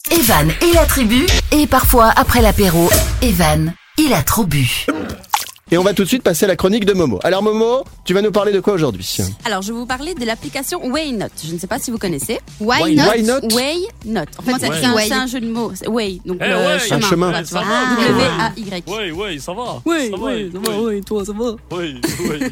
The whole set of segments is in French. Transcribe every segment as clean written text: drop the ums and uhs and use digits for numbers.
Evan et la tribu, et parfois après l'apéro, Evan, il a trop bu. Et on va tout de suite passer à la chronique de Momo. Alors Momo, tu vas nous parler de quoi aujourd'hui ? Alors, je vais vous parler de l'application Waynote. Je ne sais pas si vous connaissez. Waynote. Waynote. En fait, c'est un jeu de mots. Way, donc un chemin. Voilà, tu vois. W-A-Y. Ouais, ça va. Toi, ça va. Oui.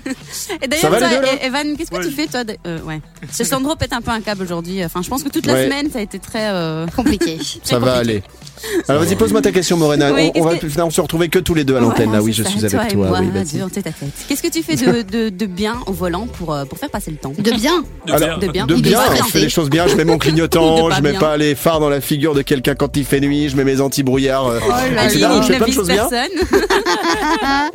Et d'ailleurs, Ça va, les deux, là Evan, qu'est-ce que tu fais, toi ouais. Ce Sandro pète un peu un câble aujourd'hui. Enfin, je pense que toute la semaine, ça a été très compliqué. Ça va aller. Alors vas-y, pose-moi ta question, Morena. Oui, on se retrouvait que tous les deux à l'antenne. Voilà, là, oui, je c'est suis ça, avec toi. toi. Et Oui, moi, vas-y. en tête à tête. Qu'est-ce que tu fais de bien au volant pour faire passer le temps ? De bien. De bien. De Il est bien, pas je fais bien. les choses bien, je mets mon De clignotant, pas je mets bien. pas les phares dans la figure de quelqu'un quand il fait nuit, je mets mes anti-brouillards, etc. Il Donc, je fais ne plein de vise choses bien. personne.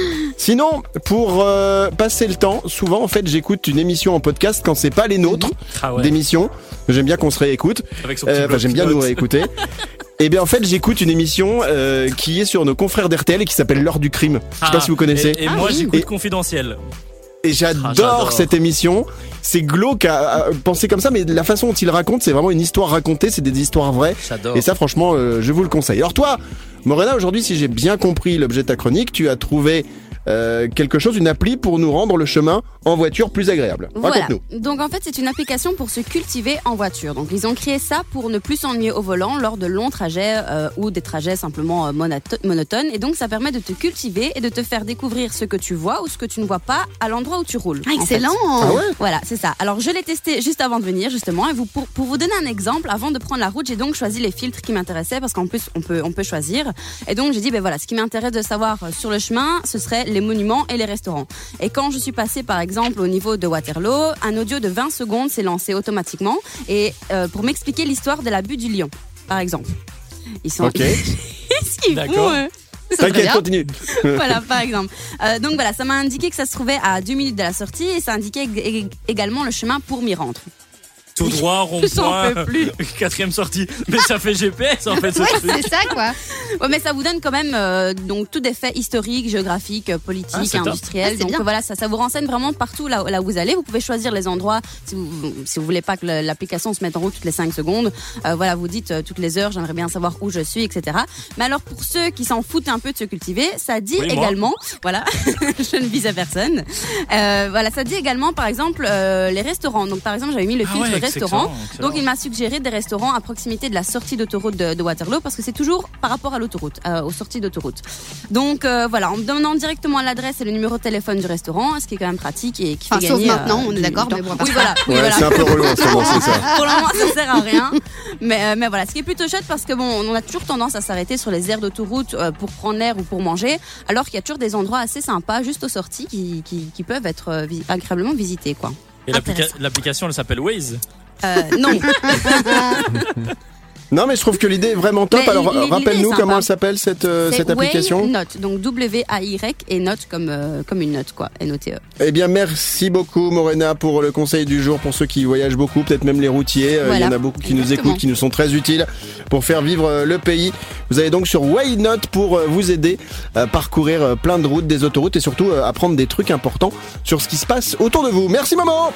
Sinon, pour passer le temps, souvent en fait j'écoute une émission en podcast quand c'est pas les nôtres d'émissions. J'aime bien qu'on se réécoute. Avec son petit bloc J'aime bien notes. nous réécouter. Et bien en fait j'écoute une émission qui est sur nos confrères d'RTL et qui s'appelle L'heure du crime. Je sais pas si vous connaissez. Et moi, oui. j'écoute Et- Confidentiel. Et j'adore j'adore. cette émission. C'est glauque à penser comme ça, mais la façon dont il raconte, c'est vraiment une histoire racontée, c'est des histoires vraies. J'adore. Et ça, franchement, je vous le conseille. Alors toi, Morena, aujourd'hui, si j'ai bien compris l'objet de ta chronique, tu as trouvé quelque chose, une appli pour nous rendre le chemin en voiture plus agréable. Voilà. Raconte-nous. Donc en fait, c'est une application pour se cultiver en voiture. Donc ils ont créé ça pour ne plus s'ennuyer au volant lors de longs trajets ou des trajets simplement monotones. Et donc ça permet de te cultiver et de te faire découvrir ce que tu vois ou ce que tu ne vois pas à l'endroit où tu roules. Ah, en fait. excellent. Ah ouais ? Voilà, c'est ça. Alors je l'ai testé juste avant de venir justement. Et pour vous donner un exemple, avant de prendre la route, j'ai donc choisi les filtres qui m'intéressaient parce qu'en plus on peut choisir. Et donc j'ai dit ben voilà, ce qui m'intéresse de savoir sur le chemin, ce serait les monuments et les restaurants. Et quand je suis passée par exemple au niveau de Waterloo, un audio de 20 secondes s'est lancé automatiquement et pour m'expliquer l'histoire de la butte du Lion, par exemple. Ils sont Ok. Qu'est-ce qu'ils font D'accord. T'inquiète, bien. continue. Voilà, par exemple. Donc voilà, ça m'a indiqué que ça se trouvait à 2 minutes de la sortie et ça indiquait également le chemin pour m'y rendre. Tout droit, J'en rond-point, peux plus. 4ème sortie. Mais ça fait GPS en fait ce Ouais, truc. c'est ça, quoi. Ouais, mais ça vous donne quand même donc tous des faits historiques, géographiques, politiques, Ah, c'est top. industriels. Ah, c'est donc bien. voilà, ça vous renseigne vraiment partout là où vous allez. Vous pouvez choisir les endroits si vous voulez pas que l'application se mette en route toutes les 5 secondes. Voilà, vous dites toutes les heures, j'aimerais bien savoir où je suis, etc. Mais alors pour ceux qui s'en foutent un peu de se cultiver, ça dit Oui, moi. également, voilà, je ne vise à personne. Voilà, ça dit également par exemple les restaurants. Donc par exemple, j'avais mis le filtre restaurant. Donc il m'a suggéré des restaurants à proximité de la sortie d'autoroute de Waterloo parce que c'est toujours par rapport à l'autoroute, aux sorties d'autoroute. Donc voilà, en me donnant directement l'adresse et le numéro de téléphone du restaurant, ce qui est quand même pratique et qui fait Sauf gagner. maintenant, on est du d'accord, temps. mais bon, Oui, voilà. Oui, Ouais, voilà. c'est un peu relou en ce moment, c'est ça. Pour le moment, ça sert à rien. Mais voilà, ce qui est plutôt chouette parce que bon, on a toujours tendance à s'arrêter sur les aires d'autoroute pour prendre l'air ou pour manger, alors qu'il y a toujours des endroits assez sympas juste aux sorties qui peuvent être agréablement visités, quoi. Et l'application elle s'appelle Waze. Non. Non, mais je trouve que l'idée est vraiment top. Mais Alors, l'idée est rappelle-nous sympa. comment elle s'appelle cette C'est application. Waynote, donc W-A-Y et note comme une note, quoi, N-O-T-E. Eh bien, merci beaucoup, Morena, pour le conseil du jour. Pour ceux qui voyagent beaucoup, peut-être même les routiers. Il y Voilà. en a beaucoup qui nous Exactement. écoutent, qui nous sont très utiles pour faire vivre le pays. Vous allez donc sur Waynote pour vous aider à parcourir plein de routes, des autoroutes et surtout apprendre des trucs importants sur ce qui se passe autour de vous. Merci, maman!